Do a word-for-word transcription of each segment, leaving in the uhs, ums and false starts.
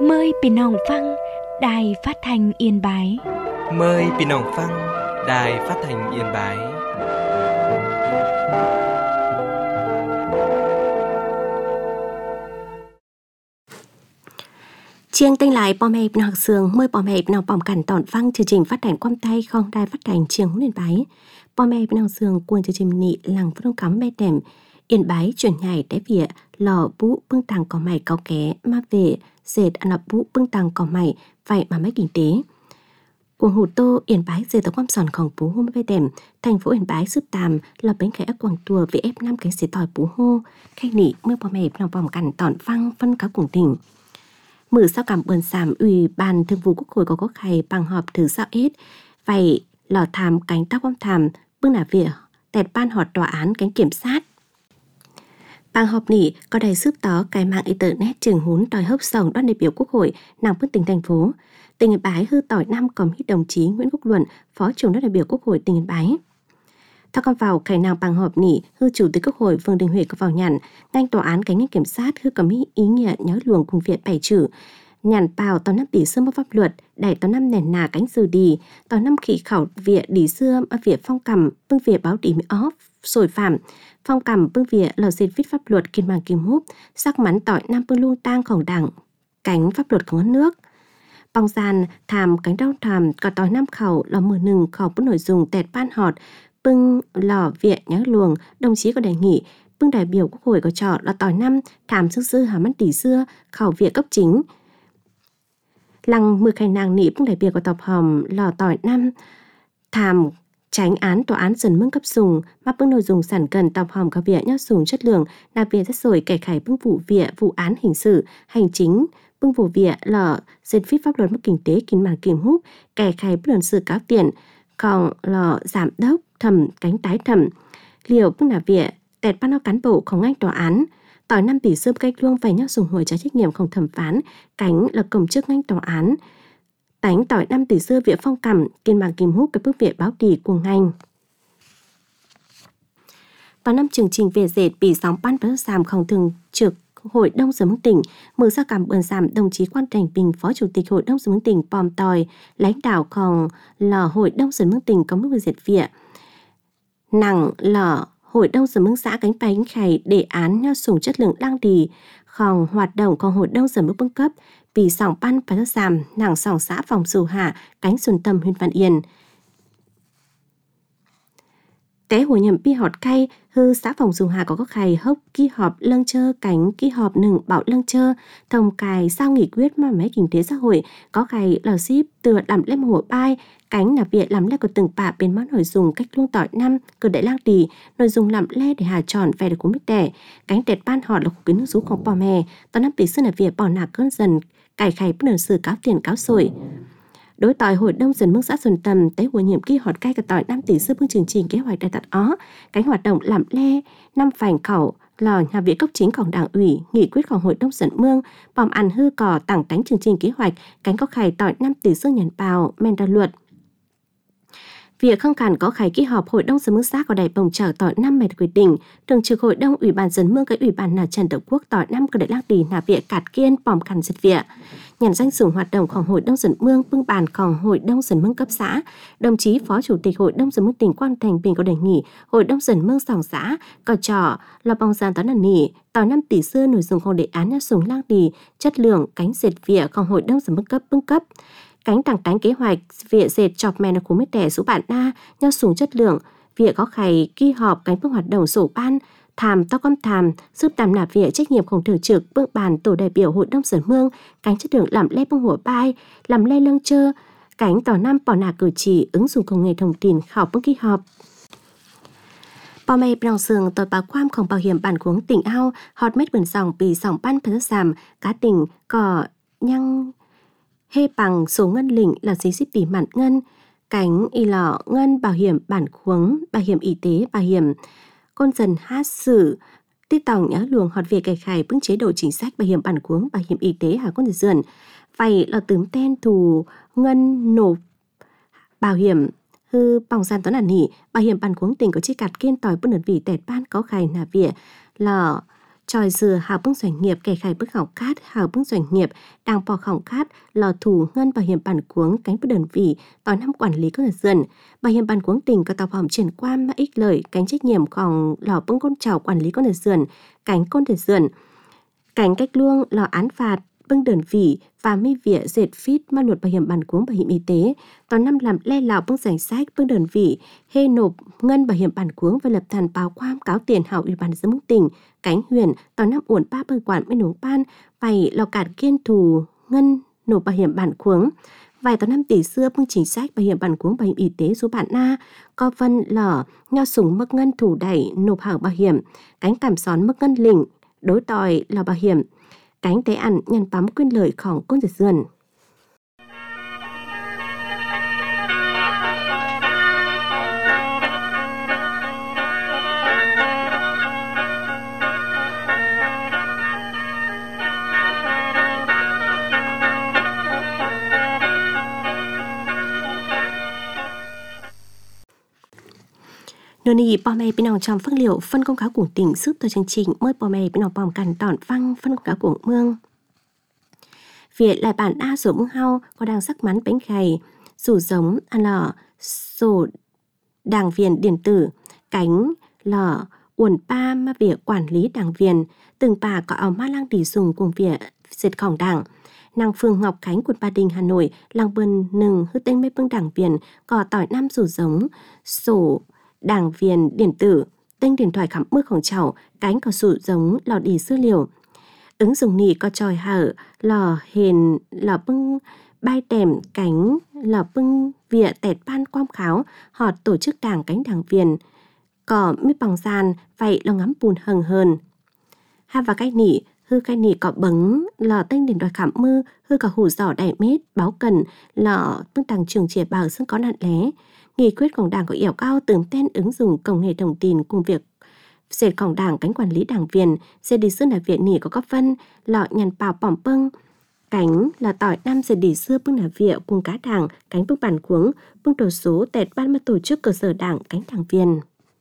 Mờiพี่น้องฟังđài phát thanh Yên Bái. Mời พี่น้องฟัง đài phát thanh Yên Bái. Chiêng tinh lại bom hẹp nào sườn mời bom hẹp nào bom cảnh tọn phăng chương trình phát hành quam tay không đài phát hành chiêng Yên Bái. Bom hẹp nào sườn cuốn chương trình nị làng phương cắm bê đệm Yên Bái chuyển nhảy té vỉa lò bú bưng tàng có mày cáo ké ma về dệt ăn lập bú bưng tàng có mày vậy mà mấy kinh tế. Cuồng hủ tô Yên Bái dệt tàu quam sònของbú hôm bê đệm thành phố Yên Bái giúp tàm là bánh khẽ quảng tùa về ép năm cánh xế tỏi bú hô khách nị mưa bom hẹp nào bom cảnh tọn phăng phân cáo cùng tỉnh. Mử sao cảm bườn sàm ủy ban thường vụ quốc hội có có khay bằng họp thứ sao ít vậy lò thàm cánh tóc quam thàm bưng nà vỉa tẹt ban họp tòa án cánh kiểm sát. Bằng họp nỉ có đầy giúp tó cái mạng internet trường hún đòi hấp sòng đoàn đại biểu quốc hội nàng bước tỉnh thành phố. Tỉnh Yên Bái hư tỏi năm còn hít đồng chí Nguyễn Quốc Luận, phó trưởng đoàn đại biểu quốc hội tỉnh Yên Bái. Theo con vào khải nào bằng họp nỉ hư chủ tịch quốc hội Vương Đình Huệ có vào nhận ngành tòa án cánh ngành kiểm sát hư cầm ý nghĩa nhớ luồng cùng viện bảy chữ nhàn bào tòa năm tỷ xưa pháp luật đẩy tòa năm nền nà cánh dư đi tòa năm khỉ khẩu viện đi xưa ở viện phong cầm bưng viện báo đi mỹ óp sồi phạm phong cầm bưng viện lò xịt viết pháp luật kiên bằng kim húp sắc mắn tỏi năm bưng luông tangของđảng cánh pháp luật của nước bong gian thàm cánh đau thàm có tỏi năm khẩu là mười nừng khẩu bưng nội dung tẹt ban họt bưng lò viện nhớ luồng đồng chí có đề nghị bưng đại biểu quốc hội có trọ là tỏi năm thàm sức sư hà mắt tỷ xưa khẩu viện cấp chính lăng mười khai nàng nị bưng đại biểu của tập hòm lò tỏi năm thàm tránh án tòa án dần mưng cấp dùng mà bưng nội dung sản cần tập hòm có viện nhớ dùng chất lượng là việc rất rồi kể khải bưng vụ viện vụ án hình sự hành chính bưng vụ viện lò dệt viết pháp luật mức kinh tế kinh màn kiểm hút kể khải bưng sự cáo tiền còn lò giảm đốc thẩm cánh tái thẩm liều bưng là viện tẹt ban cán bộของngành tòa án tỏi năm tỷ xưa cách luông phải nhắc dùng hồi trả trách nhiệm không thẩm phán cánh là công chức ngành tòa án đánh tỏi năm tỷ xưa viện phong cầm kiên bằng kìm hút cái bước viện báo tỷ của ngành tòa năm chương trình về dệt bị sóng ban và giảm không thường trực hội đông dân mương tỉnh mở ra cảm ơn giảm đồng chí Quan Thành Bình phó chủ tịch hội đông dân mương tỉnh pòm tòi lãnh đạo còn là hội đông dân mương tỉnh có mức về dệt viện nặng là hội đông dân mương xã cánh bánh khải đề án nho sủng chất lượng đang đi còn hoạt động còn hội đông dân mương bưng cấp bị sòng ban và giảm nặng sòng xã phòng dù hạ cánh xuân tâm huyện Văn Yên té hồi nhầm bi họt cay hư xã phòng dù hạ có các khay hốc ký họp lâng chơ cánh ký họp nừng bảo lâng chơ thông cài sao nghị quyết mà mấy kinh tế xã hội có khay lò ship từ làm lem hồ bay cánh là việc làm le của từng bạ bên món nội dung cách luông tỏi năm cửa đại lang đi nội dung làm le để hà tròn về được của mít đẻ cánh tẹt ban họt là của cái nước rúของbò mè tao năm tỷ xưa là việc bỏ nạc cơn dần cải khay bất nợ sự cáo tiền cáo sổi đối tỏi hội đông dần mức xã xuân tầm tới hội nhiệm kỳ họt cay cả tỏi năm tỷ xưa phương chương trình kế hoạch đại tật ó cánh hoạt động làm le năm phành khẩu lò nhà viện cấp chínhของđảng ủy nghị quyếtของhội đông dần mương bòm ăn hư cỏ tảng tánh chương trình kế hoạch cánh có khay tỏi năm tỷ xưa nhàn bào men ra luật việc không cản có khải ký họp hội đông dân mương xã có đại bồng trở tỏi năm mệt quyết định thường trực hội đông ủy ban dân mương cái ủy ban là Trần Đậu Quốc tỏi năm có đại lang đi là viện cạt kiên bòm cằn giật viện nhận danh sử hoạt độngของhội đông dân mương bưng bànของhội đông dân mương cấp xã đồng chí phó chủ tịch hội đông dân mương tỉnh Quan Thành Bình có đề nghị hội đông dân mương sòng xã có trò là bong gian toán nền nỉ tỏi năm tỷ xưa nội dungของđề án nhắc súng lang đi chất lượng cánh dệt việnของhội đông dân mương cấp bưng cấp cánh tảng tánh kế hoạch viện dệt chọc mè là của mấy tẻ số bạn na nhau súng chất lượng viện có khay ghi họp cánh bước hoạt động sổ ban thàm to con thàm giúp tàm nạp viện trách nhiệmของthường trực bước bàn tổ đại biểu hội đông dân mương cánh chất lượng làm le bưngหัวbay làm le lâng chơ cánh tỏ năm bỏ nà cử chỉ ứng dụng công nghệ thông tin khảo bưng ghi họp bò mày bèo sườn tỏi bảo quanของbảo hiểm bản cuống tỉnh ao hot mét bẩn sòng bị sòng ban phải giảm cá tỉnh cỏ nhăng hê bằng số ngân lĩnh là giấy ship tỷ mạn ngân cánh y lọ ngân bảo hiểm bản khuống bảo hiểm y tế bảo hiểm con dần hát sử tiết tòng nhá luồng họt về cải khải bưng chế độ chính sách bảo hiểm bản khuống bảo hiểm y tế hà con dần vậy là tướm ten thù ngân nộp bảo hiểm hư bòng gian toán ẩn nỉ bảo hiểm bản khuống tỉnh có chi cạt kiên tỏi bưng đơn vị tẹt ban có khải nà vỉa là tròi dừa hào bưng doanh nghiệp kẻ khai bức hỏng cát hào bưng doanh nghiệp đang bỏ hỏng cát lò thủ ngân bảo hiểm bản cuống cánh bất đơn vị tỏi năm quản lý con dườn bảo hiểm bản cuống tỉnh có tàu hỏng triển quan mà ích lợi cánh trách nhiệm còn lò bưng con chảo quản lý con dườn cánh con dườn cánh cách luông lò án phạt bưng đơn vị và mi vỉa dệt phít ma luật bảo hiểm bản cuống bảo hiểm y tế tòa năm làm le lào bưng danh sách bưng đơn vị hê nộp ngân bảo hiểm bản cuống và lập thàn báo quam cáo tiền hảo ủy ban dân mức tỉnh cánh huyền tòa năm uổng ba bưng quản bên nông ban vài lò cản kiên thù ngân nộp bảo hiểm bản cuống vài tòa năm tỷ xưa bưng chính sách bảo hiểm bản cuống bảo hiểm y tế số bản na co vân lò nho sùng mất ngân thủ đẩy nộp hảo bảo hiểm cánh cảm xón mất ngân lĩnh đối tòi là bảo hiểm cánh tế ăn nhằm bám quyền lợiของcon giật dườn. Nô nì bò mè bên nòng trong phân liệu phân công cáo của tỉnh giúp tôi chương trình mới bò mè bên nòng bòm cằn tỏn văng phân công cáo của mương. Việc lại bản A sổ mương hao có đang sắc mắn bánh gầy, rủ giống ăn lò, sổ đảng viên điện tử, cánh lò, uẩn ba mà việc quản lý đảng viên, từng bà có áo ma lang đi dùng cùng việc diệt khổng đảng. Nàng Phương Ngọc Khánh quận Ba Đình Hà Nội, làng bần nừng hư tên mấy bưng đảng viên, có tỏi năm rủ giống, sổ đảng viên điện tử, tên điện thoại khám mưaของcháu, cánh có sụ giống lò đi dữ liệu. Ứng dụng nì có tròi hở, lò hền, lò bưng bay tèm cánh, lò bưng vịa tẹt ban quam kháo, họ tổ chức đảng cánh đảng viên. Có mít bằng gian, vậy lò ngắm bùn hừng hơn. Ha và cái nỉ, hư cái nỉ có bấng, lò tên điện thoại khám mưa, hư có hủ giỏ đại mét, báo cần, lò bưng đảng trường trẻ bảo xưng có nạn lé. Nghị quyết của đảng có yêu cao tưởng tên ứng dụng công nghệ thông tin cùng việc dệtของđảng cánh quản lý đảng viên sẽ đi xưa là việc nỉ có góp phân lọ nhằn bào bỏng bưng cánh là tỏi năm sẽ đi xưa bưng là việc cùng cá đảng cánh bưng bản cuống bưng đồ số tẹt ban mà tổ chức cơ sở đảng cánh đảng viên.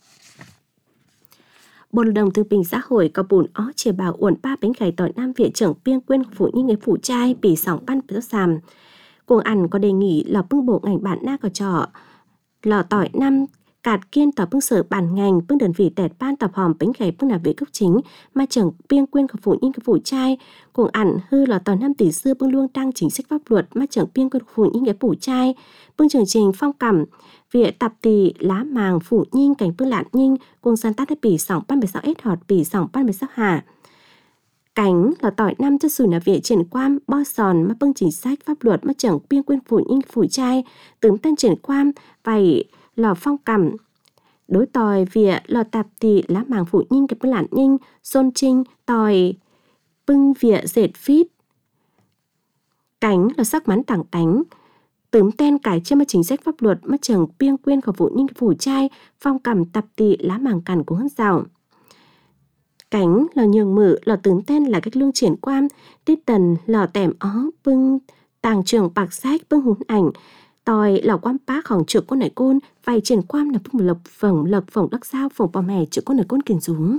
Bộ Lao động Thương binh Xã hội có bùn ó chia bảo uẩn ba bánh gầy tỏi năm viện trưởng biên quyên phụ như người phụ trai bị sòng ban bữa sàm. Cùng ăn có đề nghị là bưng bộ ngành bản na có trọ lò tỏi năm cạt kiên tỏ bưng sở bản ngành bưng đơn vị tẹt ban tập hòm bánh gầy bưng là vệ cấp chính mà trưởng biên quyên của phụ nhân của phụ trai cùng ẩn hư lò tỏi năm tỷ xưa bưng luôn đăng chính sách pháp luật mà trưởng biên quyên của phụ nhân cái phụ trai bưng chương trình phong cẩm viện tập tỷ lá màng phụ nhân cảnh bưng lạn nhân cùng san tát bỉ sòng ban bảy sáu s họt bỉ sòng ban bảy sáu hà cánh là tỏi năm cho sủi là viện triển quan bo sòn mà bưng chính sách pháp luật mà trưởng biên quyên phụ nhân phụ trai tướng tên triển quan vậy lò phong cẩm đối tòi vỉa lò tạp tỷ lá màng phụ nhân cái bưng lạn nhân xôn trinh tòi bưng vỉa dệt phít cánh là sắc mắn tảng tánh tướng tên cải trên mà chính sách pháp luật mà trưởng biên quyên của phụ nhân phụ trai phong cẩm tạp tỷ lá màng cằn của hân rào cánh lò nhường mử lò tướng tên là cách lương triển quan tiết tần lò tèm ó bưng tàng trường bạc sách bưng hún ảnh tòi lò quan báของtrực con này côn vài triển quan là bưng lộc phồng lộc phồng đắc sao phồng bò mè trực con này côn kiền rúng.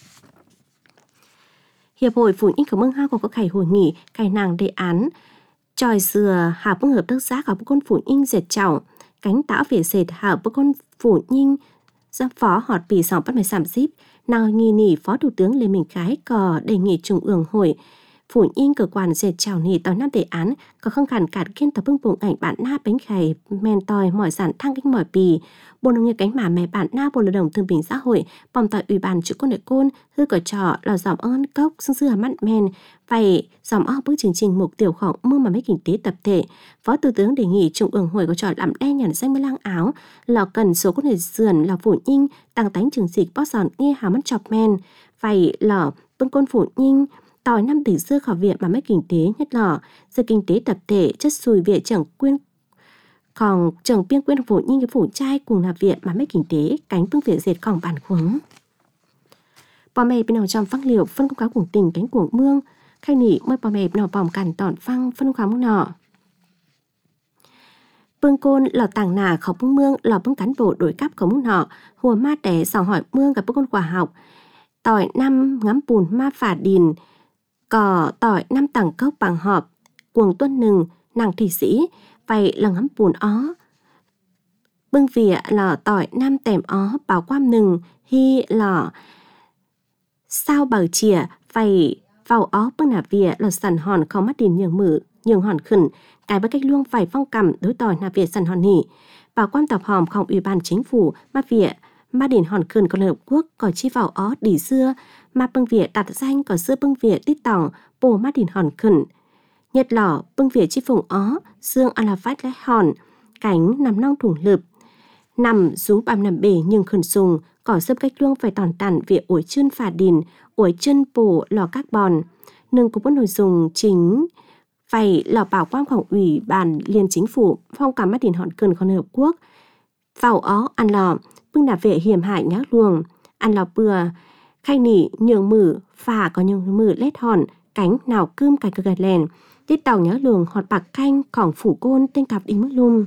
Hiệp hội phụ nhân của mương hao có khải hội nghị khải nàng đề án tròi dừa hảo bưng hợp tác xã của bưng con phụ nhân dệt chảo cánh táo về dệt hảo bưng con phụ nhân do phó họt bì sòng bắt mày sảm zip nào nghi nỉ phó thủ tướng Lê Minh Khái có đề nghị trung ương hội phụ nhân cơ quan dệt chảo nỉ tàu năm đề án có không khản cạt kiên tập bưng bụng ảnh bản na bánh khải men tòi mỏi sản thăng kinh mỏi bì bộ nông nghiệp cánh mả mẹ bản na bộ lao động thương binh xã hội bòm tòi ủy ban chữ con đại côn hư cỏ trọ lò dòm ơn cốc xương dưa mắt men vậy dòm o bước chương trình mục tiêuของmưa mà mấy kinh tế tập thể phó thủ tướng đề nghị trung ương hội có trò làm đen nhàn xanh mới lang áo lò cần số con này sườn lò phụ nhân tăng tánh trường dịch bó giòn nghe hào mắt chọc men vậy lò bưng con phụ nhân tòi năm tỷ xưa khỏi viện mà mấy kinh tế nhất lò sự kinh tế tập thể chất xùi viện trưởng quyên còn trưởng biên quyên phụ nhân cái phụ trai cùng là viện mà mấy kinh tế cánh bưng viện dệtของbản khuống bò mè bên nào trong phăng liệu phân công cáo cùng tỉnh cánh cuồng mương khai nỉ mới bò mè bên nào bòm cằn tỏn phăng phân công cáo mương nọ bưng côn lò tàng nà khẩu bưng mương lò bưng cán bộ đổi cắp khẩu mương nọ hùa ma đẻ sòng hỏi mương gặp bưng con quả học tỏi năm ngắm bùn ma phả đình, cỏ tỏi năm tầng cốc bằng họp, cuồng tuân nừng, nàng thủy sĩ, vậy là ngắm bùn ó. Bưng vỉa lò tỏi năm tèm ó bảo quam nừng, hi lò sao bảo chìa, vậy vào ó bưng nà vỉa lò sẵn hòn khó mắt đình nhường mử, nhường hòn khẩn, cái bất cách luông phải phong cầm đối tỏi nà vỉa sẵn hòn nỉ. Bảo quan tập hòm không ủy ban chính phủ, mà vỉa mà đền hòn khẩn của Liên Hợp Quốc có chi vào ó đỉ xưa, mà bưng vỉa đặt danh có xưa bưng vỉa tít tỏng, bồ mà đền hòn khẩn. Nhật lỏ bưng vỉa chi phùng ó, xương à là phát lấy hòn, cánh nằm nong thủng lượp. Nằm rú bàm nằm bể nhưng khẩn sùng, cỏ xâm cách luông phải tòn tàn vỉa ủi chân phà đìn, ủi chân bổ lò carbon. Nâng cũng có nội dung chính phải lò bảo quanของủy ban liên chính phủ, phong cảm mắt đền hòn khẩn của Liên Hợp Quốc. Vào ó ăn lò, bưng đà vệ hiểm hại nhá luồng, ăn lò bừa, khay nỉ nhường mử, phà có nhường mử lết hòn, cánh nào cơm cài cơ gạt lèn, tiết tàu nhá luồng họt bạc khanh khỏng phủ côn tên cặp đi mức lum.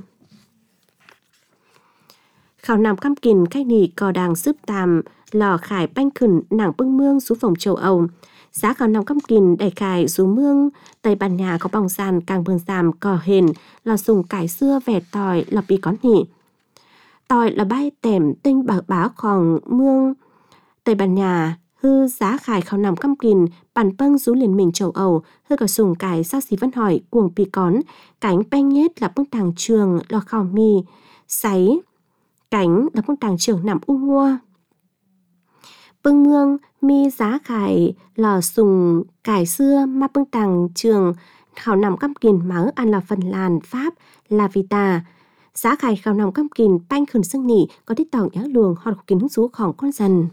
Khảo nằm căm kìn khay nỉ cò đàng giúp tàm, lò khải banh khẩn nàng bưng mương xuống phòng châu Âu. Giá khảo nằm căm kìn đẩy khải xuống mương, tây bàn nhà có bóng sàn càng bương giảm cò hền, lò sùng cải xưa vẻ tỏi lò bì có nỉ. Tỏi là bay tèm tinh bảo báo khoảng mương tây bàn nhà hư giá khải khảo nằm căm kìn bản bâng rú liền mình châu Âu hư cả sùng cải sao xí văn hỏi cuồng bì cón cánh banh nhết là bưng tàng trường lò khảo mì sáy cánh là bưng tàng trường nằm u ngua bưng mương mi giá khải lò sùng cải xưa mà bưng tàng trường khảo nằm căm kìn máu ăn là Phần Lan Pháp là Vita. Giá khải khảo nằm căm kìn banh khẩn xưng nỉ có tiết tỏng nhá luồng hoặc kín hứng rúของcon dần.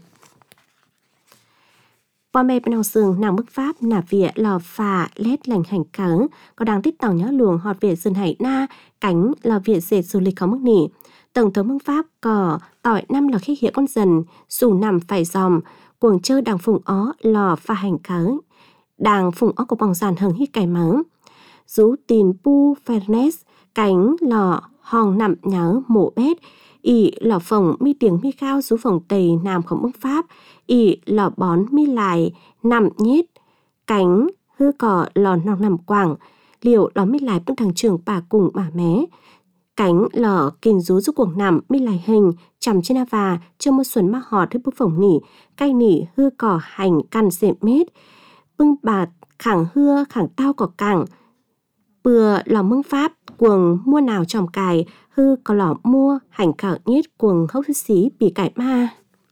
Bò mẹ bên nào sương nàng bức Pháp nà vỉa lò phà lét lành hành cứng có đang tiết tỏng nhá luồng họt vỉa dần hải na cánh lò vỉa dệt du lịch có mức nỉ. Tổng thống bức Pháp cỏ tỏi năm lò khích hiệu con dần dù nằm phải dòm cuồng chơi đàng phùng ó lò phà hành cứng đàng phùng ó của bóng giàn hừng hít cải mắng. Rú tin pu Fernes cánh lò hòn nằm nhớ mổ bét, ỉ lò phồng mi tiếng mi cao rú phồng tây nam không bức Pháp, ỉ lò bón mi lại nằm nhết, cánh hư cỏ lò nòng nằm quảng, liệu lò mi lại bức thằng trường bà cùng bà mé, cánh lò kinh rú rú cuồng nằm mi lại hình chầm trên ava cho một xuân ma hò thức bức phồng nỉ, cay nỉ hư cỏ hành căn xệm mét, bưng bạt khẳng hưa khẳng tao cỏ cẳng, bừa lò mương Pháp cuồng mua nào tròm cài hư có lò mua hành khảo nhất cuồng hốc xí bị cải ma.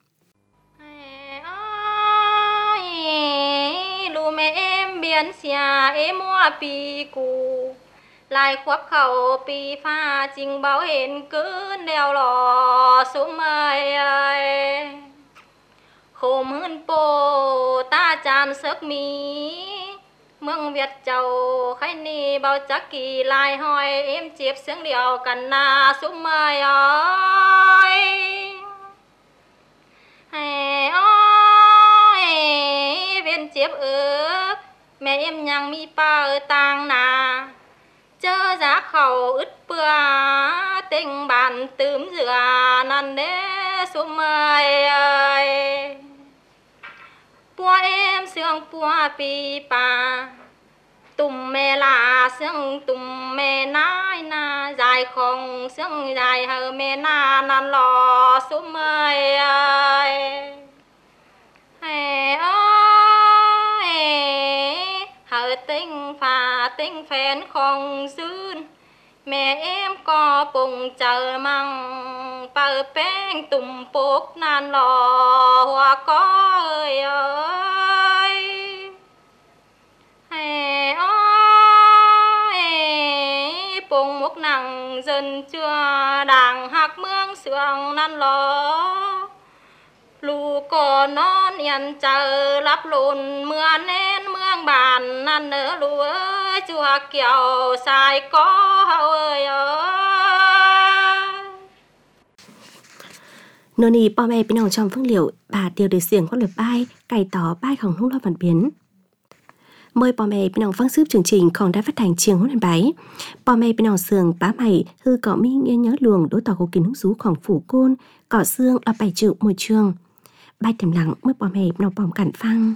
Lù mẹ em biến xìa em mua bì cù lại khoác khẩu bì pha trình báo hiện cứ đeo lò xuống mây ơi khổ hơn bồ ta chạm sức mi mương Việt châu khai ni bao chắc kỳ lại hỏi em chếp sướng điều cần na xuống mây ơi hè ơi viên chếp ước mẹ em nhang mi pa ở tang nà chớ giá khẩu ứt bừa tình bạn tướm dừa năn đế xuống mây ơi bùa em sương bùa pi pa tùm mẹ là sương tùm mẹ nái na dài không sương dài hờ mẹ na năn lò xuống mây ơi hè ơi hờ tinh phà tinh phèn không dưng mẹ em có bùng chờ măng bờ beng tùm bốc nan lò hoa có ơi ơi hè ơi bùng mốc nặng dần chưa đàng hạc mương sương nan lò lù có non yên chờ lắp lùn mưa nên mương bàn năn nở lúa chùa kiều xài có ơi ơi Nô nì bò mẹ bên nào trong phương liệu bà tiêu để xiềng có luật bay cày tỏ bay không lúc lo vận biến. Mời bò mẹ bên nào phăng sức chương trình còn đã phát hành chiêng hôn hàn bái. Bò mẹ bên nào sườn bá mày hư cỏ mi nghe nhớ luồng đối tỏ của kín hứng rú khoảng phủ côn cỏ xương là bài trự môi trường. bài thầm lặng mới bỏ mẹ nó bỏng cảnh phăng.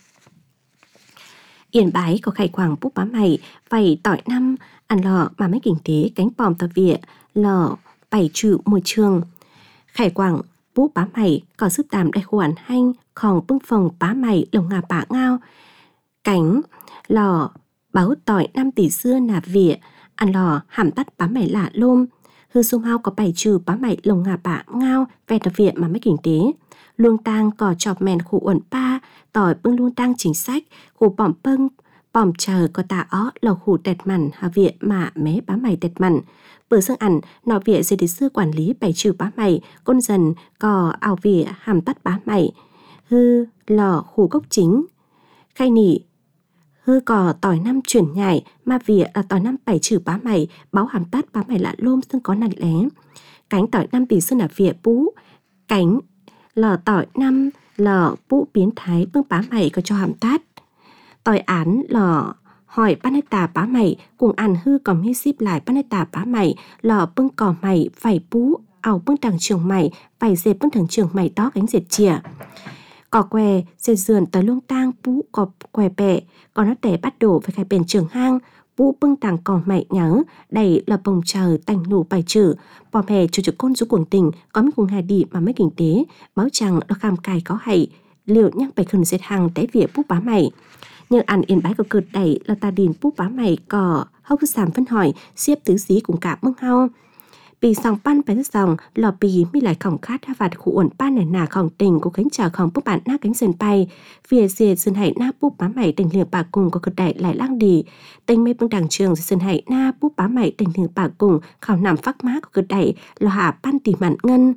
Yên bái có khai quảng bút bá mày, vầy tỏi năm, ăn lọ mà mấy kinh tế cánh bòm tờ vịa, lọ bảy trự môi trường. Khai quảng bút bá mày có sức tàm đại khoản hanh, khòng bưng phòng bá mày lồng ngà bả ngao. Cánh lọ báo tỏi năm tỷ xưa nà vịa, ăn lọ hàm tắt bá mày lạ lôm. Hư sung hao có bảy trừ bá mày lồng ngà bả ngao, về tờ vịa mà mấy kinh tế. Luông tang có chọp mèn khu uẩn pa, tỏi bưng luông tang chính sách, khu bỏm bưng, bỏm chờ có tà ó lầu khu tẹt mặn hà vịa mà mé bá mày tẹt mặn. Bữa dương ẩn, nọ vịa dưới đi xưa quản lý bảy trừ bá mày, con dần có ảo vịa hàm tắt bá mày. Hư lò khu gốc chính. Khai nỉ, hư có tỏi năm chuyển nhảy, mà vịa là tỏi năm bảy trừ bá mày, báo hàm tắt bá mày lạ lôm xưng có nặn lé. Cánh tỏi năm tỷ xưa là vịa bú, cánh lò tỏi năm lò bú biến thái bưng bá mày có cho hàm tát. Tỏi án lò hỏi bán tà bá mày cùng ăn hư còn mi ship lại bán tà bá mày lò bưng cỏ mày phải bú ảo bưng đằng trường mày phải dệt bưng thằng trường mày đó cánh dệt chìa. Cỏ què dệt dườn tới luông tang bú cọp què bẹ còn nó tẻ bắt đổ với khai bền trường hang bú bưng tàng cỏ mày nhớ đầy là bồng chờ tành nụ bài trừ bỏ mẹ chủ trực côn du cuồng tình có mấy cùng hài đi mà mấy kinh tế báo chẳng nó kham cài có hay liệu nhắc bài khẩn dệt hàng té vỉa bú bá mày. Nhưng ăn yên bái có cực đẩy là ta điền búp bá mày cỏ hốc sàm phân hỏi xếp tứ dí cùng cả mưng hao. Bì sòng pan bánh sòng lò bì mi lại khổng khát ha vạt khu uẩn pan này nà khổng tình của cánh chờ khổng búp bạn na cánh sườn bay phía dìa sườn hải na búp bá mày tình liều bà cùng có cực đẩy lại lang đi tình mê bưng đằng trường sườn hải na búp bá mày tình liều bà cùng khảo nằm phác má của cực đẩy lò hạ pan tỉ mặn ngân.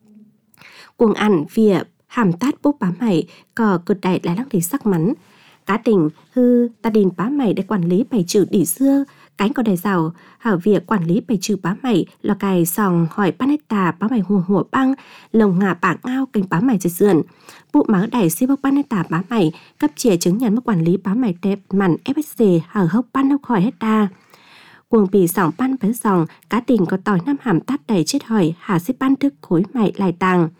Cuồng ăn vỉa hàm tát búp bá mày có cực đẩy lại lang đi sắc mắn. Cá tình hư ta điền bá mày để quản lý bảy trừ đỉ xưa cánh có đầy giàu hảo việc quản lý bảy trừ bá mày là cài sòng hỏi bán tà bá mày hùa hùa băng lồng ngà bảng ngao cánh bá mày dệt dườn bụ máu đẩy xí bốc bán tà bá mày cấp chìa chứng nhận mức quản lý bá mày đẹp mặn ép ét xê hở hốc ban hốc khỏi hết ta. Cuồng bì sòng ban bắn sòng cá tình có tỏi năm hàm tát đầy chết hỏi hà xếp ban thức khối mày lại tàng.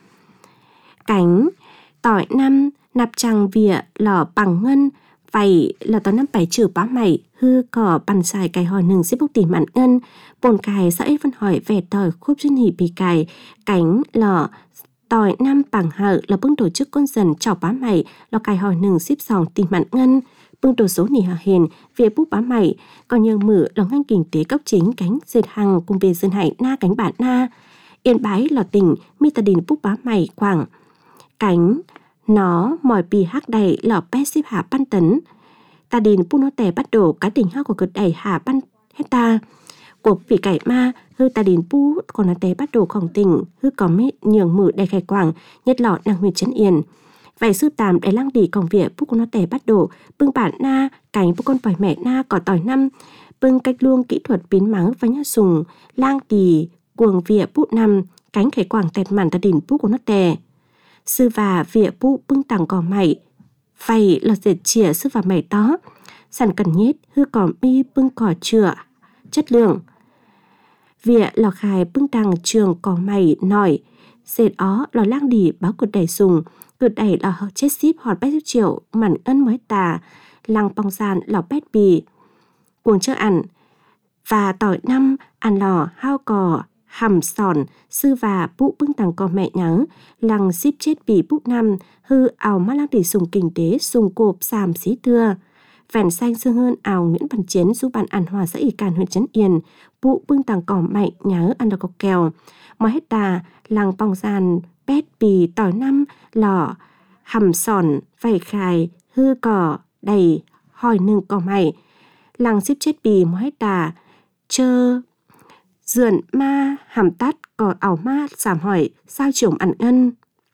Cánh tỏi năm nạp trăng vỉa lò bằng ngân vậy là tao năm bảy trừ bá mày hư cỏ bàn xài cài hò nừng xếp bốc tỉ mặn ngân bồn cài xã phân hỏi vẻ tỏi khúc chuyên hỉ bì cài cánh lò tỏi năm bằng hợ là bưng tổ chức con dần chào bá mày lò cài hò nừng xếp sòng tỉ mặn ngân bưng tổ số nỉ hà hiền về bút bá mày còn nhường mử là ngăn kinh tế cấp chính cánh dệt hàng cùng về dân hải na cánh bản na yên bái lò tỉnh mi ta đình bút bá mày quảng cánh nó mỏi bì hắc đầy lò pet xếp hạ ban tấn ta đình pu nó tè bắt đổ cá tình hắc của cực đầy hạ ban hết ta cuộc vì cải ma hư ta đình pu còn nó tè bắt đổ khổng tình hư có mấy nhường mử đầy khai quảng nhất lọ năng huyền chấn yên vậy sư tàm đầy lăng đi còng vỉa pu con nó tè bắt đổ bưng bản na cánh pu con vòi mẹ na cỏ tỏi năm bưng cách luông kỹ thuật biến mắng và nhá sùng lang đi cuồng vỉa pu năm cánh khai quảng tẹt màn ta đình pu con nó tè sư và vỉa pu bưng tàng cỏ mày phải là dệt chìa sư và mày đó sản cần nhét hư cỏ mi bưng cỏ chữa chất lượng vỉa lò khai bưng tàng trường cỏ mày nổi dệt ó lò lang đi báo cột đẩy sùng cột đẩy lò chết ship họt bách triệu mảnh ân mới tà lăng bong sàn lò bét bì cuồng chơ ăn và tỏi năm ăn lò hao cỏ hầm sòn sư và bụ bưng tàng cò mẹ nhớ lăng ship chết bì bút năm hư ảo mắt lang tỷ sùng kinh tế sùng cộp sàm xí tưa vẻn xanh sương hơn ảo Nguyễn Văn Chiến giúp bạn ăn hòa xã ỉ càn huyện Trấn Yên bụ bưng tàng cò mẹ nhớ ăn được cọc kèo mọi hết tà lăng bong gian bét bì tỏi năm lò hầm sòn vảy khai hư cỏ đầy hỏi nừng cò mày lăng ship chết bì mọi hết tà chơ dườn ma hàm tát cỏ ảo ma giảm hỏi sao chủng ăn ngân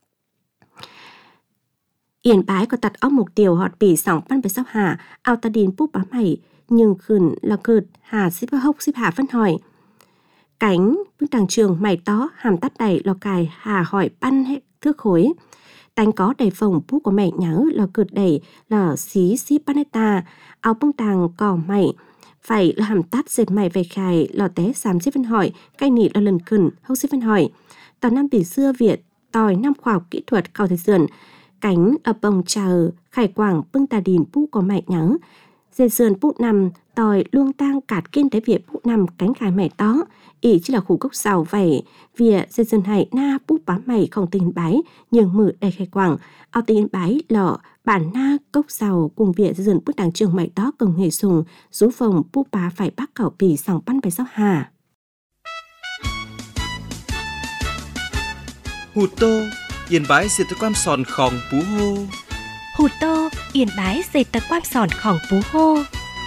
yên bái có tặt óc mục tiêu họt bì sòng pan bề sóc hà ao ta điền búp bá mày nhưng khẩn là cợt hà xếp hốc xếp hà phân hỏi cánh bưng tàng trường mày tó hàm tát đầy lò cài hà hỏi pan hết thước khối tánh có đầy phòng búp của mẹ nhớ là cợt đầy là xí xí paneta ao bưng tàng cỏ mày phải là hàm tát dệt mày về khai lò té xàm xếp phân hỏi cay nị là lần khẩn hốc xếp phân hỏi tàu năm bỉ xưa Việt tòi năm khoa học kỹ thuật cao thế dườn cánh ở bông chờ khải quảng bưng tà đìn pu có mẹ nhớ dê dườn pu nằm tòi luông tang cạt kiên tế việt pu nằm cánh khai mẹ tó ỉ chỉ là khu gốc sào vẩy vỉa dê dườn hay na pu bá mày không tin bái nhường mử đầy khải quảng ao tin bái lọ bản na cốc sào cùng vỉa dê dườn pu đàng trường mẹ tó công nghề sùng rú phòng pu bá phải bác cảo pì sòng pan bài sao hà Hụt tô Yên bái diệt tới quan sòn khòng pú hô Hụt tô Yên bái dệt tờ quan sòn khòng pú hô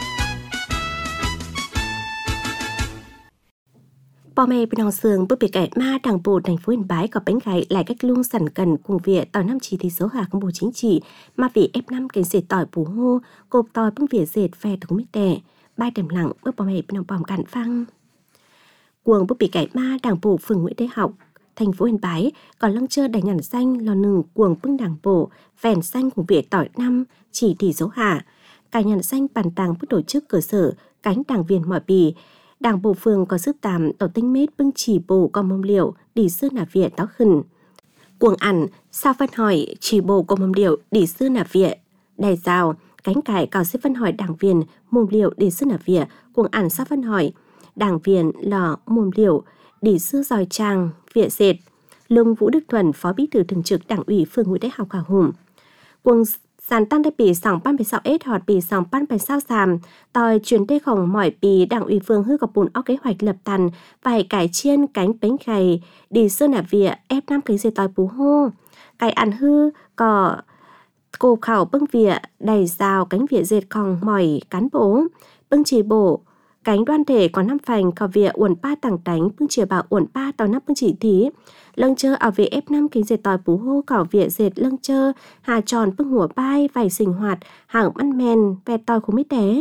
Bò mẹ bên hòng sườn bước bị cải ma đảng bộ thành phố Yên Bái có bánh gái lại cách luôn sẵn cần cùng việc tỏi năm chỉ thì số hạ công bộ chính trị mà vì ép năm cái dệt tỏi pú hô cộp tỏi bưng việc dệt phe thúng mít đẻ bay đềm lặng bước bò mẹ bên hòng bòm cạn phăng cuồng bước bị cải ma đảng bộ phường Nguyễn Thế Học thành phố Yên Bái còn lăng chơi đánh nhằn xanh lò nừng cuồng bưng đảng bộ phèn xanh cùng việc tỏi năm chỉ thì số hạ cả nhằn xanh bàn tàng bước tổ chức cơ sở cánh đảng viên mọi bì đảng bộ phường có sức tàm tổ tinh mết bưng chỉ bộ có mông liệu đi sư nà viện táo khẩn cuồng ẩn sao phân hỏi chỉ bộ có mông liệu đi sư nà viện đại rào cánh cải cao xếp phân hỏi đảng viên mông liệu đi sư nà viện cuồng ẩn sao phân hỏi đảng viên lò mông liệu đi sư giỏi trang viện dệt Lung Vũ Đức Thuần phó bí thư thường trực đảng ủy phường Nguyễn Đại Học Hà Hùng cuồng sàn tăng đại bì sòng pan bì sao ết họt bì sòng pan bì sao sàm tòi chuyển đê khổng mỏi bì đảng ủy phường hư gặp bùn óc kế hoạch lập tàn vài cải chiên cánh bánh gầy đi sơn nà vỉa ép năm cái dây tòi pú hô cải ăn hư cỏ cô khảo bưng vỉa đầy rào cánh vỉa dệt khòng mỏi cán bố bưng chỉ bổ cánh đoan thể có năm phành có vỉa uẩn ba tảng đánh bưng chỉ bảo uẩn ba tàu năm bưng chỉ thí lâng chơ ở về ép năm kính dệt tòi pú hô cỏ vỉa dệt lâng chơ hà tròn bưng hùa bay vải sinh hoạt hàng ăn men vẹt tòi khung mít té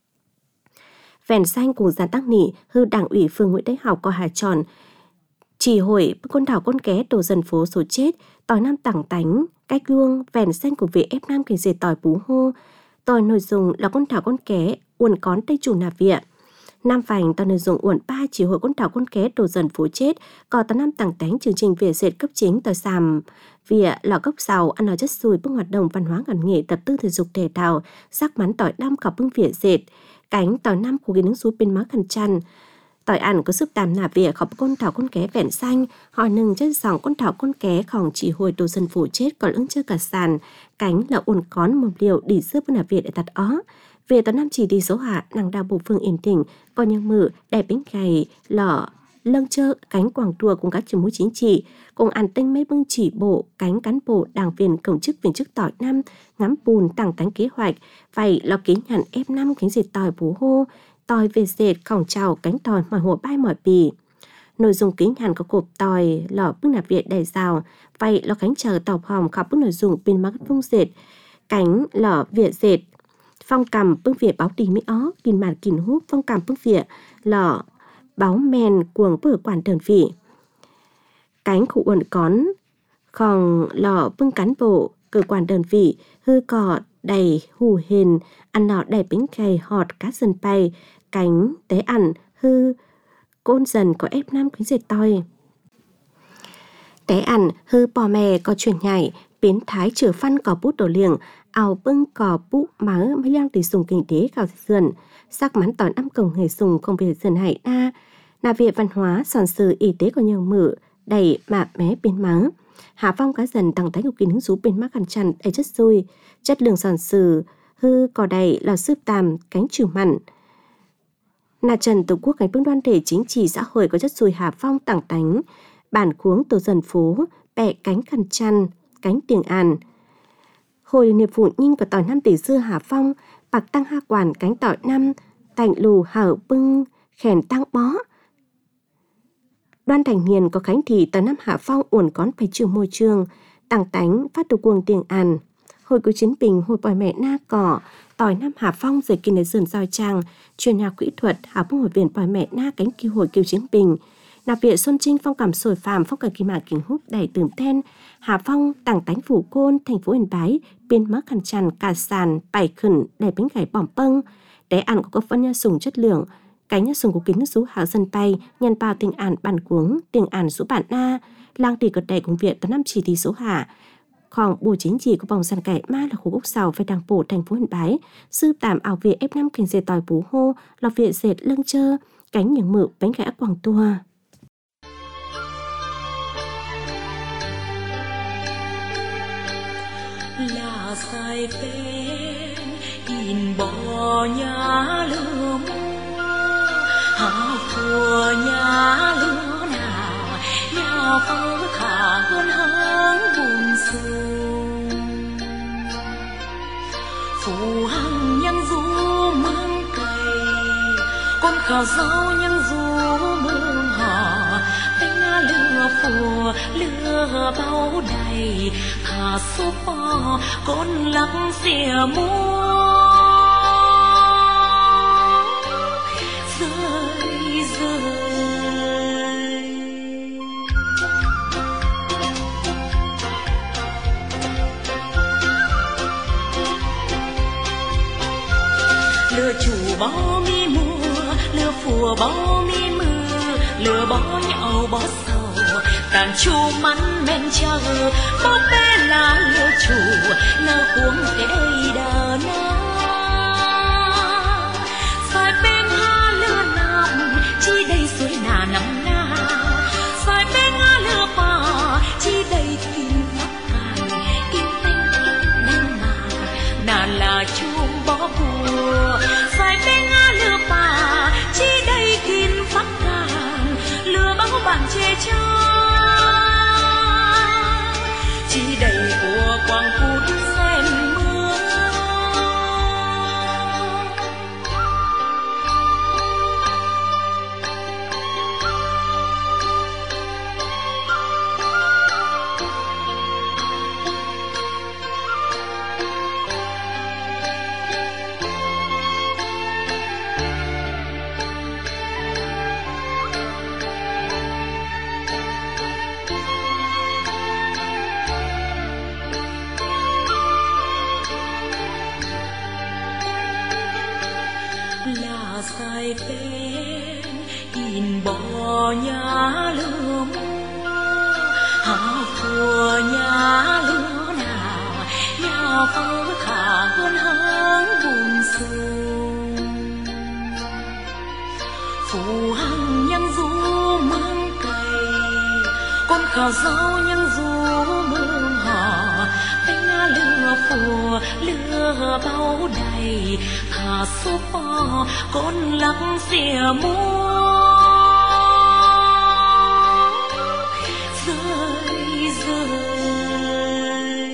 vèn xanh cùng giàn tắc nỉ hư đảng ủy phường Nguyễn Đại Học có hà tròn chỉ hội bưng con đảo con ké tổ dân phố số chết tòi năm tảng tánh cách luông vèn xanh của về ép năm kính dệt tòi pú hô tòi nội dung là con đảo con ké uẩn cón tây chủ nà vỉa Nam Phành tao nội dung uẩn ba chỉ hội con đảo con ké đồ dần phố chết có tao năm tảng tánh chương trình về dệt cấp chính tao sàm vỉa lò gốc sào ăn nói chất xùi bưng hoạt động văn hóa ngành nghệ tập tư thể dục thể thao sắc mắn tỏi năm cọc bưng vỉa dệt cánh tỏi năm của cái nướng sú bên má khăn chăn tỏi ăn có sức tàm nà vỉa khóc con thảo con ké vẹn xanh hỏi nừng chất dòng con thảo con ké khòng chỉ hồi đồ dần phố chết còn ứng chơi cả sàn cánh là uẩn cón một liều đi xưa bên nà vỉa để tạt ó về tao năm chỉ đi số hạ nàng đào bộ phương yên tỉnh có những mử đẹp bánh gầy lỏ lâng chơ cánh quảng đùa cùng các trường mũi chính trị cùng ăn tinh mấy bưng chỉ bộ cánh cán bộ đảng viên công chức viên chức tỏi năm ngắm bùn tặng tánh kế hoạch vậy lo kính hẳn ép năm cánh dệt tỏi bú hô tỏi về dệt khổng trào cánh tỏi mỏi hồ bay mỏi bì nội dung kính hẳn có cột tỏi lỏ bưng nạp viện đầy rào vậy lo cánh chờ tàu hòm khắp bức nội dung bên mắt vung dệt cánh lỏ viện dệt phong cầm bưng vỉa báo đi mỹ ó kìn màn kìn hút phong cầm bưng vỉa lọ báo men cuồng bờ quản đơn vị cánh khu uẩn cón khòng lọ bưng cán bộ cơ quan đơn vị hư cọ đầy hù hình ăn nọ đầy bánh gầy họt cá dần bay cánh tế ăn hư côn dần có ép năm kính dệt toi tế ăn hư bò mè có chuyển nhảy biến thái chửa phân có bút đổ liềng ảo bưng cỏ bụ mớ mấy lang tỷ sùng kinh tế gạo dần sắc mắn tỏi năm cổng hề sùng không về dần hải na là việc văn hóa sòn sự y tế có nhiều mử đầy mạ mé bên mắng hạ phong cá dần tăng thái của kín hứng rú bên mắc khăn chăn đầy chất xui chất lượng sòn sự hư cỏ đầy là sướp tàm cánh trừ mặn là trần tổ quốc cánh bưng đoan thể chính trị xã hội có chất xui hạ phong tảng tánh bản khuống tổ dần phố bẹ cánh khăn chăn cánh tiền an hồi nghiệp vụ nhanh của tỏi năm tỷ xưa Hà Phong bạc tăng ha quản cánh tỏi năm tạnh lù hở bưng khèn tăng bó đoan thành hiền có khánh thị tỏi năm Hà Phong uẩn cón phải trường môi trường tăng tánh phát đồ cuồng tiền an hồi của chiến bình hồi bòi mẹ na cỏ tỏi năm Hà Phong rồi kinh đến dần dòi trang chuyên nhà kỹ thuật Hà Phong hồi viện bòi mẹ na cánh kiêu hồi kiêu chiến bình nạp viện Xuân Trinh phong cảm sồi phàm phong cả kỳ mạc kính hút đầy tưởng ten Hà Phong tảng tánh phủ côn thành phố Yên Bái biên mắc khăn chăn cà sàn bảy khẩn đầy bánh gảy bỏng pâng để ăn có phân nha sùng chất lượng cái nhất dùng của kính số hạ dân bay nhân bao tình ản bản cuống tình ản số bản na lang tỷ cật đầy cùng viện tấn năm chỉ tỷ số hạ khoảng bù chính trị của vòng sàn kẻ ma là khu úc sào về đảng bộ thành phố Yên Bái sư tạm ảo viện ép năm kinh dệt tỏi bú hô lọc viện dệt lưng chơ cánh những mự bánh gã quảng tua. Là sai bên in bò nhà lửa hào phùa nhà lửa nào nhà phơ khả hơn háng buồn sung phù hằng nhân du mang cây con khảo rau nhân du mương họ bánh lửa phùa lửa bao đầy thả số bò con lắc xìa mua rơi rơi lửa chủ bao mi mùa lửa phùa bao mi mưa lửa bao nhậu bao sầu tàn chu mắn men chờ bó bé là lửa chủ lửa cuống để đờ na sai bên ha lửa nằm chi đây suối nà nằm na sai bên ha lửa bà chi đây kim phát cài kim tinh kim nang mà nà là chuông bó bùa sai bên ha lửa bà chi đây kim phát cài lửa bao bạn chê cho chi đầy của quang phút sen mưa là sai bên in bò nhà lửa hào phùa nhà lửa nào nhà phơ khả hơn háng buồn sung phù hằng nhân du mang cây con khảo rau nhân du mương họ bánh lửa phùa lửa bao đầy thả số bò con lắc xìa mua rơi rơi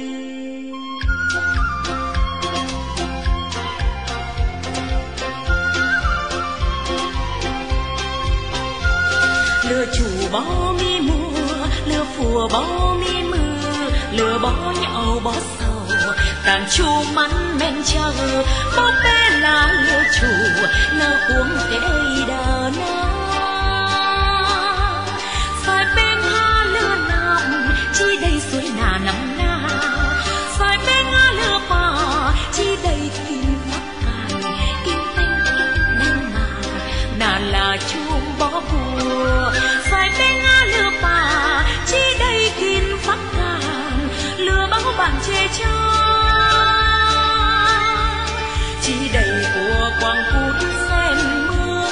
lửa chủ bao mi mùa lửa phùa bao mi mưa lửa bao nhậu bao sầu tàn chu mắn men chờ bó bé là lửa chủ lửa cuống để đờ na sai bên ha lửa nằm chi đây suối nà nằm na sai bên ha lửa bà chi đây kim phát cài kim tinh kim nang mà nà là chuông bó bùa sai bên ha lửa bà chi đây kim phát cài lửa bao bạn chê cho chi đầy của quang phút sen mưa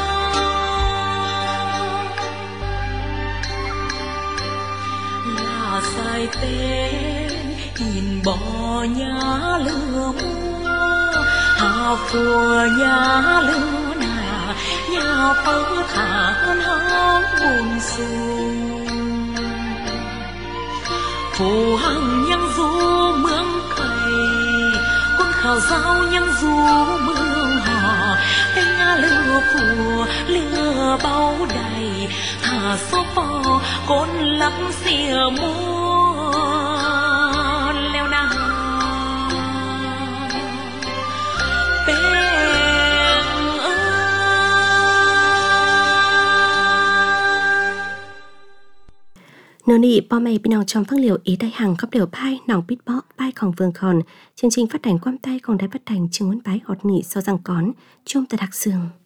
là sai bên in bò nhà lửa hào phùa nhà lửa nà nhà phơ khả hơn háng buồn sung phù hằng nhân du mương cây con khảo rau nhân du mương họ bánh lửa phùa lửa bao đầy thả số bò con lắc xìa mua leo nào bên Nô nị bò mày bên nào trong phương liệu ý đại hàng khắp đều pai nòng bít bó paiของvương khòn chương trình phát hành quam tayของđài phát hành trường muốn bái họt nị so rằng cón chung tại đặc sường.